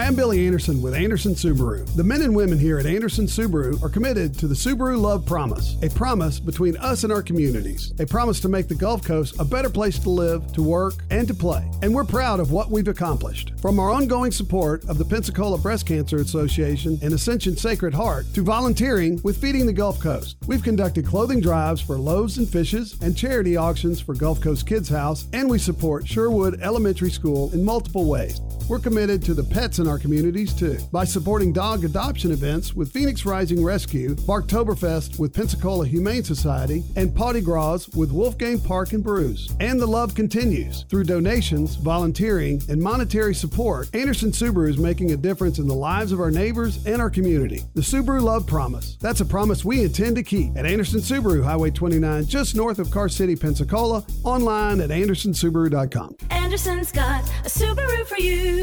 Hi, I'm Billy Anderson with Anderson Subaru. The men and women here at Anderson Subaru are committed to the Subaru Love Promise, a promise between us and our communities, a promise to make the Gulf Coast a better place to live, to work, and to play. And we're proud of what we've accomplished. From our ongoing support of the Pensacola Breast Cancer Association and Ascension Sacred Heart to volunteering with Feeding the Gulf Coast, we've conducted clothing drives for Loaves and Fishes and charity auctions for Gulf Coast Kids House, and we support Sherwood Elementary School in multiple ways. We're committed to the pets in our communities, too, by supporting dog adoption events with Phoenix Rising Rescue, Barktoberfest with Pensacola Humane Society, and Potty Gras with Wolfgang Park and Brews. And the love continues. Through donations, volunteering, and monetary support, Anderson Subaru is making a difference in the lives of our neighbors and our community. The Subaru Love Promise. That's a promise we intend to keep at Anderson Subaru, Highway twenty-nine, just north of Car City, Pensacola, online at anderson subaru dot com. Anderson's got a Subaru for you.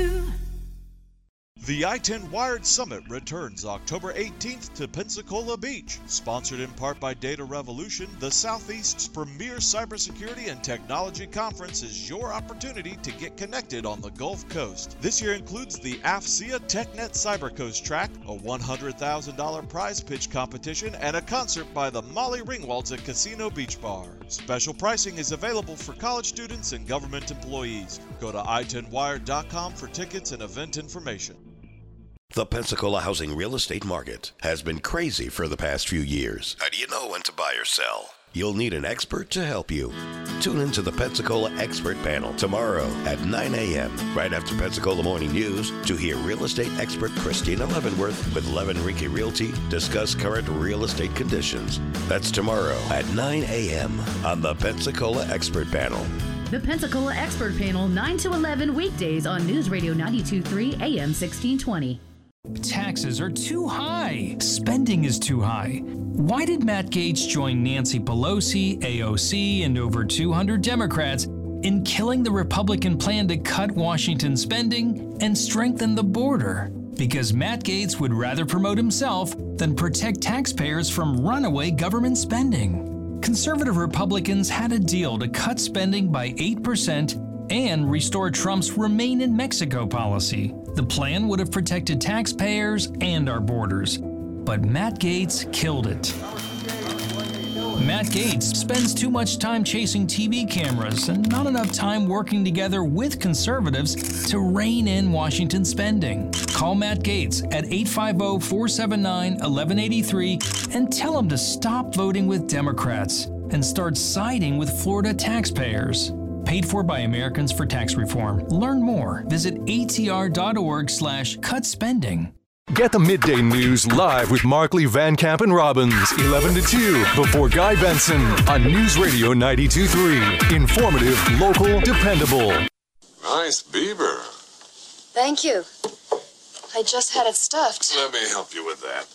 The I ten Wired Summit returns October eighteenth to Pensacola Beach. Sponsored in part by Data Revolution, the Southeast's premier cybersecurity and technology conference is your opportunity to get connected on the Gulf Coast. This year includes the AFCEA TechNet CyberCoast track, a one hundred thousand dollars prize pitch competition, and a concert by the Molly Ringwalds at Casino Beach Bar. Special pricing is available for college students and government employees. Go to i ten wired dot com for tickets and event information. The Pensacola housing real estate market has been crazy for the past few years. How do you know when to buy or sell? You'll need an expert to help you. Tune into the Pensacola Expert Panel tomorrow at nine a.m. right after Pensacola Morning News to hear real estate expert Christina Leavenworth with Leavenrinky Realty discuss current real estate conditions. That's tomorrow at nine a.m. on the Pensacola Expert Panel. The Pensacola Expert Panel, nine to eleven weekdays on News Radio ninety-two point three A M sixteen twenty. Taxes are too high. Spending is too high. Why did Matt Gaetz join Nancy Pelosi, A O C, and over two hundred Democrats in killing the Republican plan to cut Washington spending and strengthen the border? Because Matt Gaetz would rather promote himself than protect taxpayers from runaway government spending. Conservative Republicans had a deal to cut spending by eight percent and restore Trump's Remain in Mexico policy. The plan would have protected taxpayers and our borders. But Matt Gaetz killed it. Matt Gaetz spends too much time chasing T V cameras and not enough time working together with conservatives to rein in Washington spending. Call Matt Gaetz at eight five zero, four seven nine, one one eight three and tell him to stop voting with Democrats and start siding with Florida taxpayers. Paid for by Americans for Tax Reform. Learn more. Visit atr.org slash cut spending. Get the midday news live with Markley, Van Camp, and Robbins, eleven to two, before Guy Benson on News Radio ninety-two point three. Informative, local, dependable. Nice beaver. Thank you. I just had it stuffed. Let me help you with that.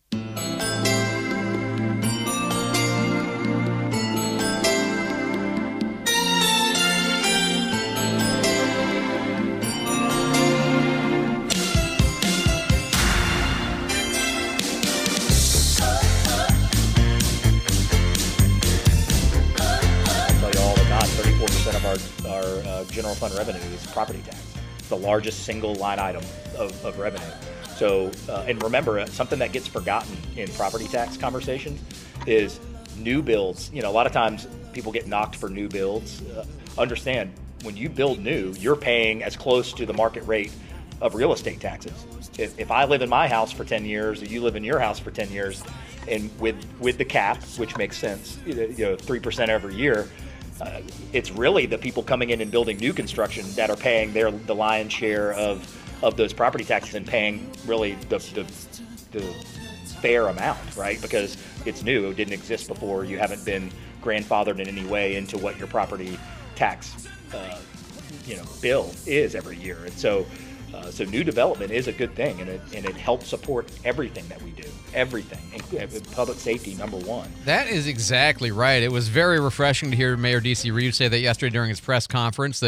thirty-four percent of our, our uh, general fund revenue is property tax. It's the largest single line item of, of revenue. So, uh, and remember, uh, something that gets forgotten in property tax conversations is new builds. You know, a lot of times people get knocked for new builds. Uh, understand, when you build new, you're paying as close to the market rate of real estate taxes. If, if I live in my house for ten years, or you live in your house for ten years, and with, with the cap, which makes sense, you know, three percent every year, Uh, it's really the people coming in and building new construction that are paying their the lion's share of of those property taxes and paying really the the, the fair amount, right? Because it's new, it didn't exist before. You haven't been grandfathered in any way into what your property tax uh, you know bill is every year, and so. Uh, so new development is a good thing, and it and it helps support everything that we do, everything, and public safety number one. That is exactly right. It was very refreshing to hear Mayor D C. Reeves say that yesterday during his press conference, that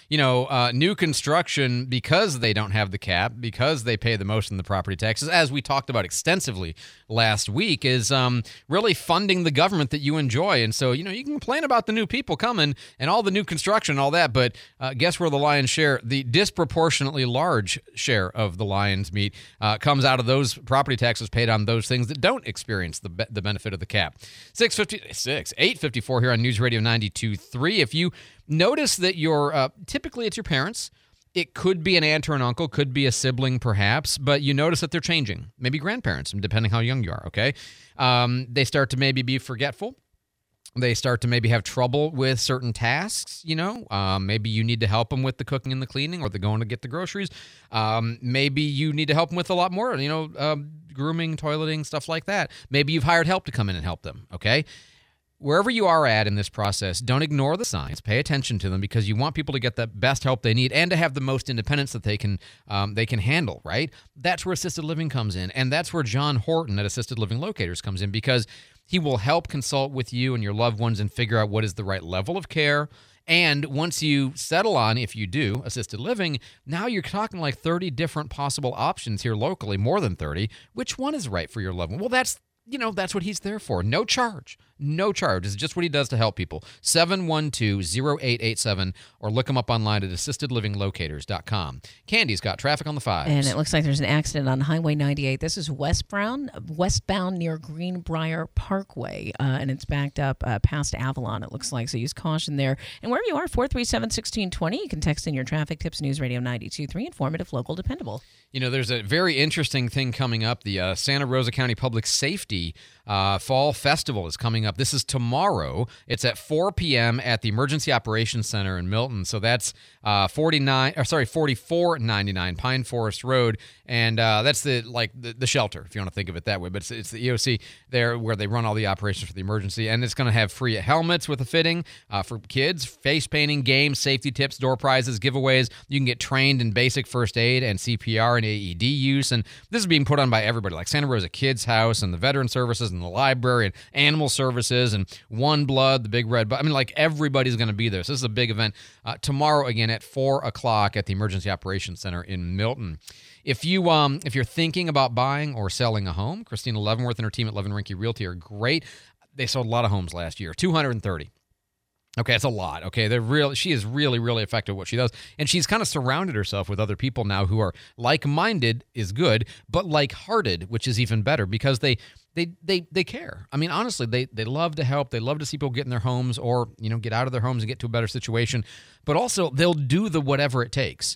you know, uh, new construction, because they don't have the cap, because they pay the most in the property taxes, as we talked about extensively last week, is um, really funding the government that you enjoy. And so, you know, you can complain about the new people coming and all the new construction and all that, but uh, guess where the lion's share, the disproportionately large share of the lion's meat uh, comes out of those property taxes paid on those things that don't experience the be- the benefit of the cap. six fifty-six, eight fifty-four here on News Radio ninety-two point three. If you notice that you're, uh, typically it's your parents, it could be an aunt or an uncle, could be a sibling perhaps, but you notice that they're changing. Maybe grandparents, depending how young you are, okay? Um, they start to maybe be forgetful. They start to maybe have trouble with certain tasks, you know. Um, maybe you need to help them with the cooking and the cleaning, or they're going to get the groceries. Um, maybe you need to help them with a lot more, you know, um, grooming, toileting, stuff like that. Maybe you've hired help to come in and help them, okay? Wherever you are at in this process, don't ignore the signs. Pay attention to them, because you want people to get the best help they need and to have the most independence that they can um, they can handle, right? That's where assisted living comes in, and that's where John Horton at Assisted Living Locators comes in, because he will help consult with you and your loved ones and figure out what is the right level of care. And once you settle on, if you do, assisted living, now you're talking like thirty different possible options here locally, more than thirty. Which one is right for your loved one? Well, that's You know, that's what he's there for. No charge. No charge. It's just what he does to help people. seven one two, zero eight eight seven, or look him up online at assisted living locators dot com. Candy's got traffic on the fives. And it looks like there's an accident on Highway ninety-eight. This is westbound, westbound near Greenbrier Parkway, uh, and it's backed up uh, past Avalon, it looks like. So use caution there. And wherever you are, four three seven, one six two zero, you can text in your traffic tips. News Radio ninety-two point three, informative, local, dependable. You know, there's a very interesting thing coming up. The uh, Santa Rosa County Public Safety uh, Fall Festival is coming up. This is tomorrow. It's at four p.m. at the Emergency Operations Center in Milton. So that's uh, forty-nine, or sorry, forty-four ninety-nine Pine Forest Road, and uh, that's the like the, the shelter, if you want to think of it that way. But it's, it's the E O C there where they run all the operations for the emergency, and it's going to have free helmets with a fitting uh, for kids, face painting, games, safety tips, door prizes, giveaways. You can get trained in basic first aid and C P R and A E D use, and this is being put on by everybody, like Santa Rosa Kids House and the Veteran Services and the library and Animal Services and One Blood, the Big Red Bus. I mean, like, everybody's going to be there. So this is a big event uh, tomorrow again at four o'clock at the Emergency Operations Center in Milton. If you um if you're thinking about buying or selling a home, Christina Leavenworth and her team at Levin Rinke Realty are great. They sold a lot of homes last year, two hundred thirty. Okay, it's a lot. Okay, they're real. She is really, really effective at what she does, and she's kind of surrounded herself with other people now who are like-minded, is good, but like-hearted, which is even better, because they they they they care. I mean, honestly, they they love to help. They love to see people get in their homes, or you know, get out of their homes and get to a better situation. But also, they'll do the whatever it takes.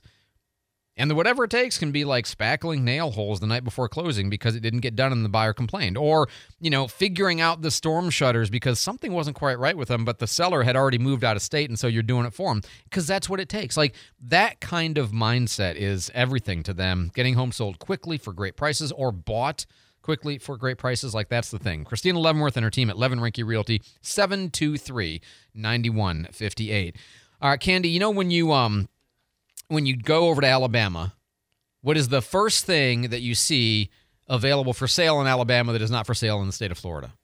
And the whatever it takes can be like spackling nail holes the night before closing because it didn't get done and the buyer complained. Or, you know, figuring out the storm shutters because something wasn't quite right with them, but the seller had already moved out of state, and so you're doing it for them. Because that's what it takes. Like, that kind of mindset is everything to them. Getting homes sold quickly for great prices, or bought quickly for great prices. Like, that's the thing. Christina Leavenworth and her team at Levin Rinke Realty, seven two three, nine one five eight. All right, Candy, you know when you... um. When you go over to Alabama, what is the first thing that you see available for sale in Alabama that is not for sale in the state of Florida?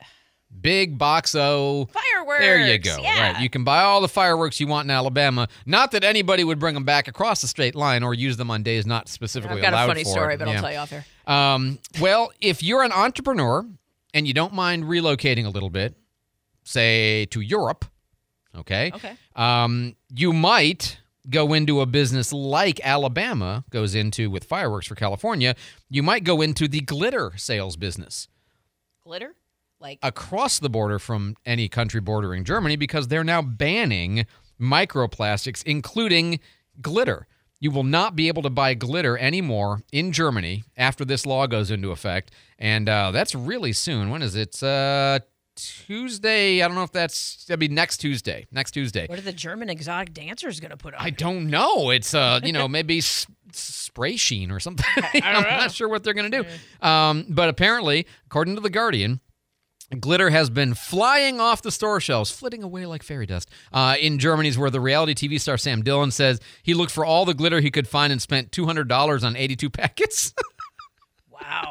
Big box of fireworks. There you go. Yeah. Right. You can buy all the fireworks you want in Alabama. Not that anybody would bring them back across the state line or use them on days not specifically allowed for. I've got a funny for story, it. but yeah. I'll tell you off here. Um, well, if you're an entrepreneur and you don't mind relocating a little bit, say to Europe, okay? Okay. Um, you might go into a business like Alabama goes into with fireworks for California. You might go into the glitter sales business. Glitter? Like across the border from any country bordering Germany, because they're now banning microplastics, including glitter. You will not be able to buy glitter anymore in Germany after this law goes into effect, and uh, that's really soon. When is it? Uh, Tuesday. I don't know if that's that'll be next Tuesday. Next Tuesday. What are the German exotic dancers going to put on? I don't know. It's uh, you know, maybe s- spray sheen or something. I'm not sure what they're going to do. Um, but apparently, according to The Guardian, glitter has been flying off the store shelves, flitting away like fairy dust. Uh, in Germany's where the reality T V star Sam Dillon says he looked for all the glitter he could find and spent two hundred dollars on eighty-two packets. Wow.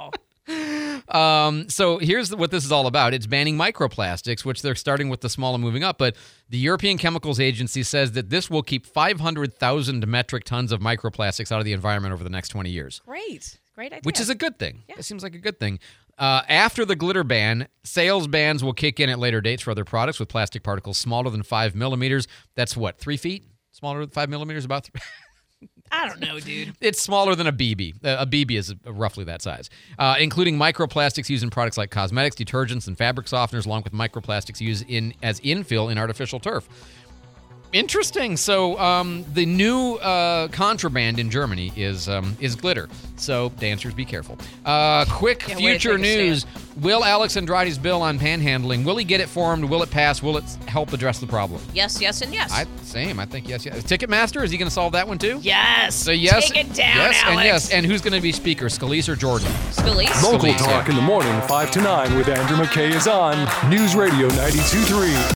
Um, so here's what this is all about. It's banning microplastics, which they're starting with the small and moving up. But the European Chemicals Agency says that this will keep five hundred thousand metric tons of microplastics out of the environment over the next twenty years. Great. Great idea. Which is a good thing. Yeah. It seems like a good thing. Uh, after the glitter ban, sales bans will kick in at later dates for other products with plastic particles smaller than five millimeters. That's what, three feet? Smaller than five millimeters? About three. I don't know, dude. It's smaller than a B B. Uh, a B B is roughly that size, uh, including microplastics used in products like cosmetics, detergents, and fabric softeners, along with microplastics used in as infill in artificial turf. Interesting. So um, the new uh, contraband in Germany is um, is glitter. So dancers, be careful. Uh, quick Yeah, way to future take a news. Will Alex Andrade's bill on panhandling, will he get it formed? Will it pass? Will it help address the problem? Yes, yes, and yes. I, same. I think yes, yes. Ticketmaster, is he going to solve that one too? Yes. So yes. Take it down, yes, Alex. and yes. And who's going to be speaker, Scalise or Jordan? Scalise. Local Scalise, Talk yeah. in the morning, five to nine with Andrew McKay is on News Radio ninety-two point three.